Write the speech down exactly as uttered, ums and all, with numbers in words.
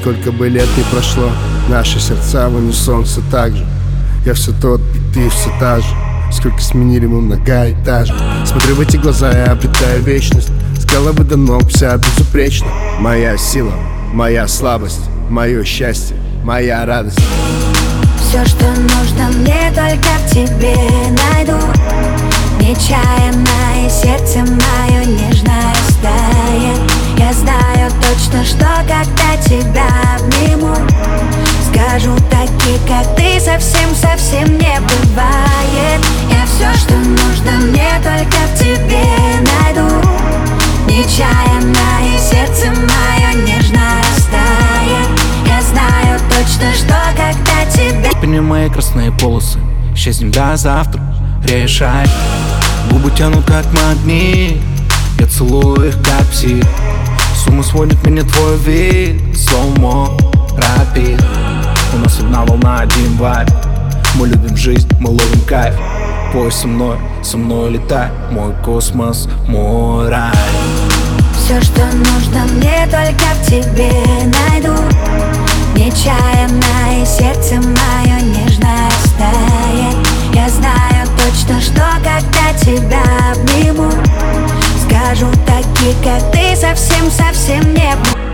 сколько бы лет не прошло, наши сердца в унисон все так же. Я все тот, и ты все та же. Сколько сменили мы многоэтажек. Смотрю в эти глаза, я обретаю вечность. С головы до ног вся безупречна. Моя сила, моя слабость, мое счастье, моя радость. Все, что нужно мне, только в тебе найду. Нечаянно и сердце мое нежно растает. Я знаю точно, что когда тебя обниму, скажу, такие, как ты, совсем-совсем не бывает. Я все, что нужно мне, только в тебе найду. Нечаянно и сердце мое нежно растает. Я знаю точно, что когда тебя... Теперь мои красные полосы, исчезнем до завтра, решай. Губы тянут как магнит, я целую их как псих. С ума сводит меня твой вид, слоумо, рапид. У нас одна волна, один вайб. Мы любим жизнь, мы ловим кайф. Пой со мной, со мной летай. Мой космос, мой рай. Все, что нужно мне, только в тебе найду. Нечаянно и сердце мое нежно растает. Я знаю точно, что когда тебя обниму, скажу, такие, как ты, совсем-совсем не бывает.